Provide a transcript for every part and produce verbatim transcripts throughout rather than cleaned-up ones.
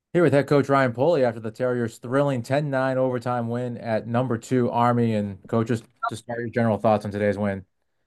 Here with head coach Ryan Pulley after the Terriers' thrilling ten nine overtime win at number two Army. And coach, just to start your general thoughts on today's win.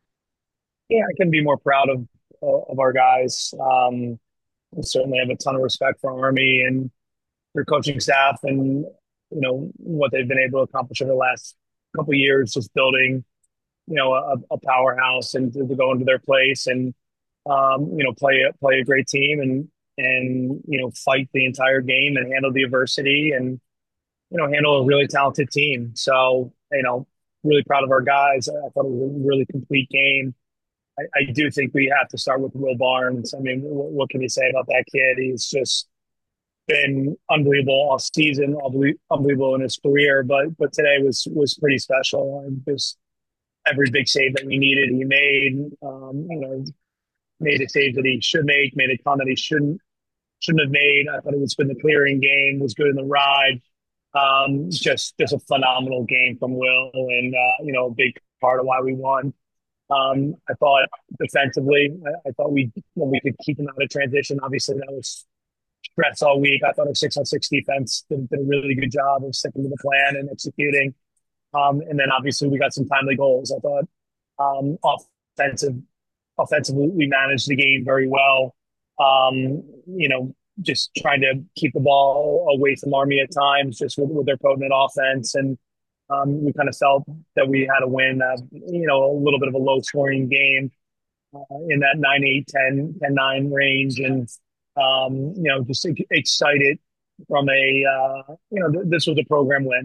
Yeah, I couldn't be more proud of of our guys. Um, we certainly have a ton of respect for Army and their coaching staff, and you know what they've been able to accomplish over the last couple of years, just building you know a, a powerhouse and to, to go into their place and um, you know play a play a great team and and you know fight the entire game and handle the adversity and you know handle a really talented team. So you know really proud of our guys. I thought it was a really complete game. I, I do think we have to start with Will Barnes. I mean, what, what can you say about that kid? He's just been unbelievable all season, unbelievable in his career. But but today was was pretty special. And just every big save that we needed, he made. Um, you know, made a save that he should make, made a ton that he shouldn't shouldn't have made. I thought it was good in the clearing game, was good in the ride. Um, just just a phenomenal game from Will, and uh, you know, a big part of why we won. Um, I thought defensively, I, I thought we when we could keep them out of transition. Obviously, that was stress all week. I thought our six on six defense did, did a really good job of sticking to the plan and executing. Um, and then obviously we got some timely goals. I thought um, offensive, offensively we managed the game very well. Um, you know, just trying to keep the ball away from Army at times, just with, with their potent offense and um, we kind of felt that we had a win, uh, you know, a little bit of a low scoring game uh, in that nine eight ten ten nine range. And, um, you know, just excited from a, uh, you know, th- this was a program win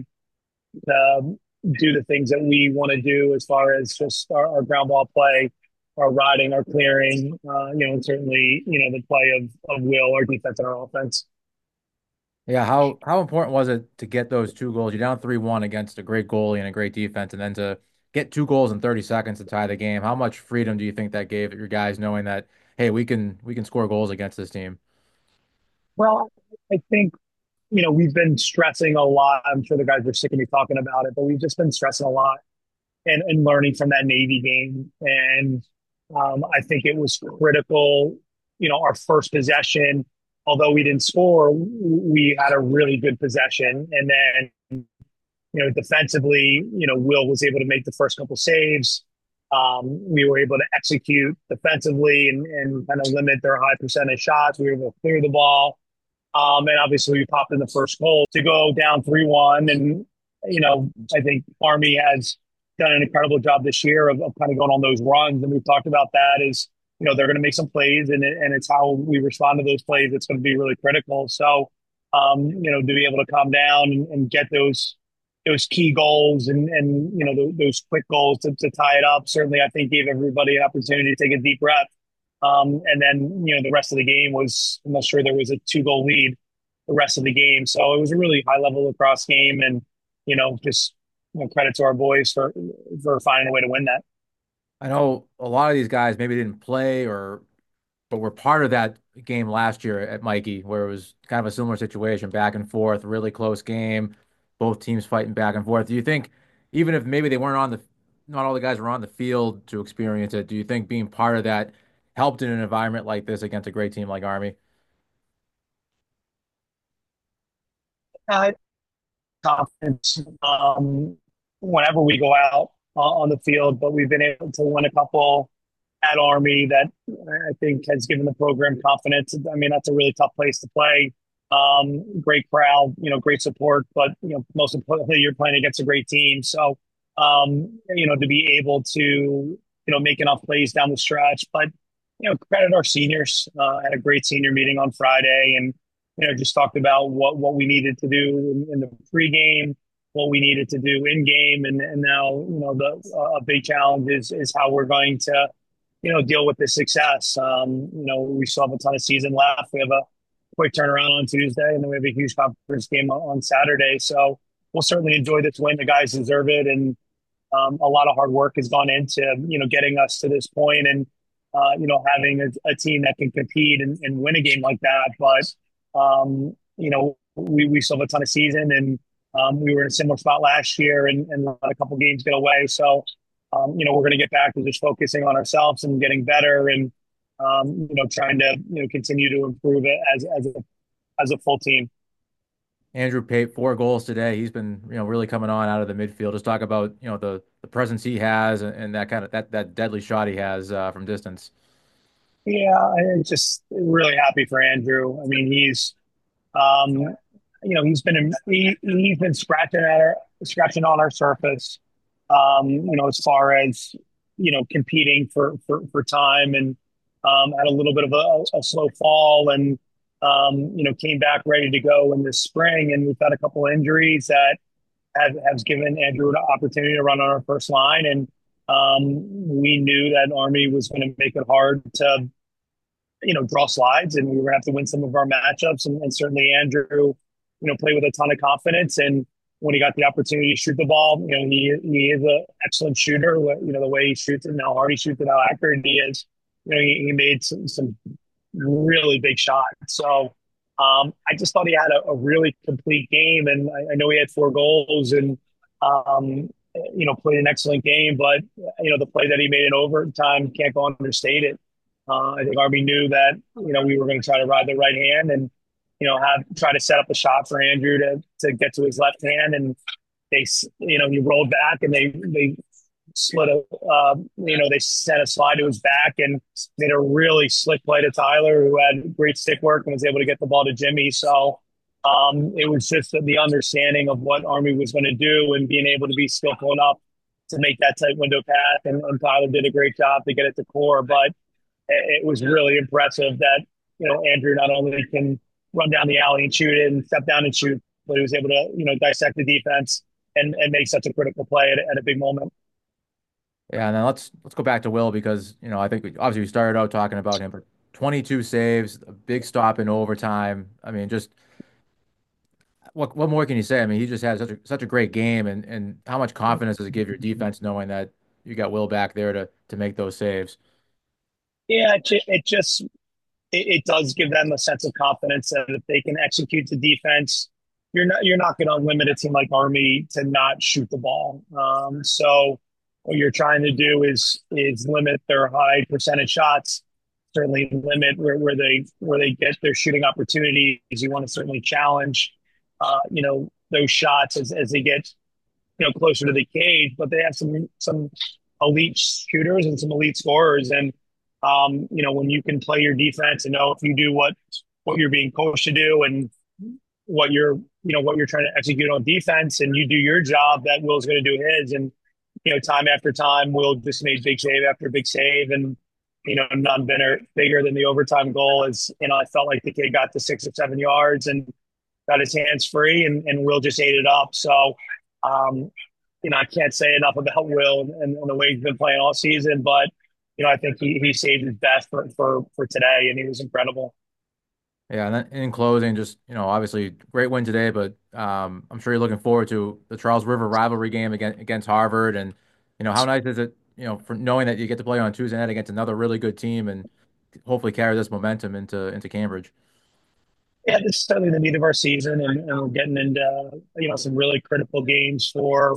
to do the things that we want to do as far as just our, our ground ball play, our riding, our clearing, uh, you know, and certainly, you know, the play of, of Will, our defense and our offense. Yeah, how how important was it to get those two goals? You're down three one against a great goalie and a great defense, and then to get two goals in thirty seconds to tie the game. How much freedom do you think that gave your guys knowing that, hey, we can we can score goals against this team? Well, I think you know, we've been stressing a lot. I'm sure the guys are sick of me talking about it, but we've just been stressing a lot and, and learning from that Navy game. And um, I think it was critical. You know, our first possession, although we didn't score, we had a really good possession. And then, you know, defensively, you know, Will was able to make the first couple saves. Um, we were able to execute defensively and, and kind of limit their high percentage shots. We were able to clear the ball. Um, and obviously, we popped in the first goal to go down three one. And, you know, I think Army has done an incredible job this year of, of kind of going on those runs. And we've talked about that is, you know, they're going to make some plays and, it, and it's how we respond to those plays. It's going to be really critical. So, um, you know, to be able to calm down and, and get those those key goals and, and you know, those, those quick goals to, to tie it up, certainly I think gave everybody an opportunity to take a deep breath. Um, and then, you know, the rest of the game was, I'm not sure there was a two goal lead the rest of the game. So it was a really high level lacrosse game. And, you know, just you know, credit to our boys for, for finding a way to win that. I know a lot of these guys maybe didn't play or but were part of that game last year at Mikey, where it was kind of a similar situation, back and forth, really close game, both teams fighting back and forth. Do you think, even if maybe they weren't on the, not all the guys were on the field to experience it, do you think being part of that helped in an environment like this against a great team like Army? Uh, Confidence um, whenever we go out uh, on the field, but we've been able to win a couple at Army that I think has given the program confidence. I mean, that's a really tough place to play. Um, great crowd, you know, great support, but you know, most importantly, you're playing against a great team. So, um, you know, to be able to, you know, make enough plays down the stretch, but you know, credit our seniors. Uh, had a great senior meeting on Friday, and you know, just talked about what what we needed to do in, in the pregame, what we needed to do in game, and and now you know the uh, a big challenge is is how we're going to you know, deal with this success. Um, you know, we still have a ton of season left. We have a quick turnaround on Tuesday, and then we have a huge conference game on, on Saturday. So we'll certainly enjoy this win. The guys deserve it, and um, a lot of hard work has gone into you know getting us to this point, and uh, you know having a, a team that can compete and, and win a game like that. But um, you know, we we still have a ton of season, and um, we were in a similar spot last year, and, and let a couple games get away. So um, you know, we're going to get back to just focusing on ourselves and getting better, and um, you know, trying to you know continue to improve it as as a as a full team. Andrew Pape, four goals today. He's been, you know, really coming on out of the midfield. Just talk about, you know, the the presence he has and, and that kind of that that deadly shot he has uh, from distance. Yeah, I'm just really happy for Andrew. I mean, he's um, you know, he's been he, he's been scratching at our scratching on our surface. Um, you know, as far as you know, competing for for, for time and um, had a little bit of a, a slow fall and um, you know came back ready to go in the spring. And we've had a couple injuries that have has given Andrew an opportunity to run on our first line. And um, we knew that Army was going to make it hard to you know, draw slides and we were going to have to win some of our matchups. And, and certainly Andrew, you know, played with a ton of confidence. And when he got the opportunity to shoot the ball, you know, he, he is an excellent shooter. You know, the way he shoots it and how hard he shoots it, how accurate he is, you know, he, he made some, some really big shots. So um, I just thought he had a, a really complete game. And I, I know he had four goals and, um, you know, played an excellent game, but, you know, the play that he made in overtime can't go understated. Uh, I think Army knew that you know we were going to try to ride the right hand and you know have try to set up a shot for Andrew to to get to his left hand, and they you know he rolled back and they they slid a uh, you know they sent a slide to his back and made a really slick play to Tyler, who had great stick work and was able to get the ball to Jimmy. So um, it was just the understanding of what Army was going to do and being able to be skillful enough to make that tight window pass, and, and Tyler did a great job to get it to core, but it was really impressive that you know Andrew not only can run down the alley and shoot it and step down and shoot, but he was able to you know dissect the defense and, and make such a critical play at, at a big moment. Yeah, and then let's let's go back to Will because, you know, I think we, obviously we started out talking about him, but twenty-two saves, a big stop in overtime. I mean, just what what more can you say? I mean, he just had such a such a great game, and and how much confidence does it give your defense knowing that you got Will back there to to make those saves? Yeah, it, ju- it just it, it does give them a sense of confidence that if they can execute the defense, you're not you're not going to limit a team like Army to not shoot the ball. Um, so what you're trying to do is is limit their high percentage shots. Certainly limit where, where they where they get their shooting opportunities. You want to certainly challenge, uh, you know, those shots as, as they get you know closer to the cage. But they have some some elite shooters and some elite scorers, and um, you know when you can play your defense and know if you do what what you're being coached to do and what you're you know what you're trying to execute on defense, and you do your job, that Will's going to do his, and you know time after time, Will just made big save after big save, and you know none bigger bigger than the overtime goal is you know I felt like the kid got to six or seven yards and got his hands free, and, and Will just ate it up. So, um, you know, I can't say enough about Will and, and the way he's been playing all season, but, you know, I think he, he saved his best for, for, for today, and he was incredible. Yeah, and then in closing, just, you know, obviously great win today, but um, I'm sure you're looking forward to the Charles River rivalry game against against Harvard, and you know, how nice is it, you know, for knowing that you get to play on Tuesday night against another really good team and hopefully carry this momentum into into Cambridge. Yeah, this is certainly the meat of our season, and, and we're getting into, you know, some really critical games for,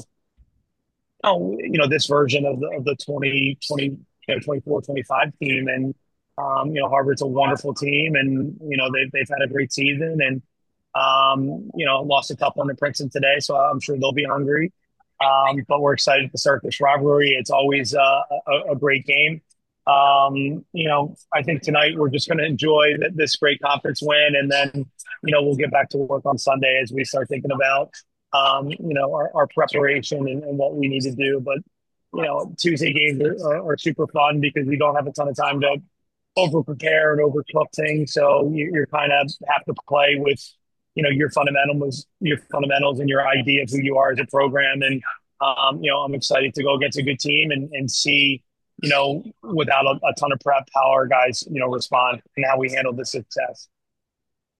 oh, you know, this version of the, of the twenty twenty, you know, twenty-four twenty-five team. And, um, you know, Harvard's a wonderful team and, you know, they've, they've had a great season and, um, you know, lost a tough one to Princeton today. So I'm sure they'll be hungry. Um, but we're excited to start this rivalry. It's always uh, a, a great game. Um, you know, I think tonight we're just going to enjoy th- this great conference win, and then, you know, we'll get back to work on Sunday as we start thinking about um, you know, our, our preparation and, and what we need to do. But, you know, Tuesday games are, are, are super fun because we don't have a ton of time to over prepare and overcook things. So you, you're kind of have to play with, you know, your fundamentals, your fundamentals and your idea of who you are as a program. And, um, you know, I'm excited to go against a good team and, and see, you know, without a, a ton of prep, how our guys, you know, respond and how we handle the success.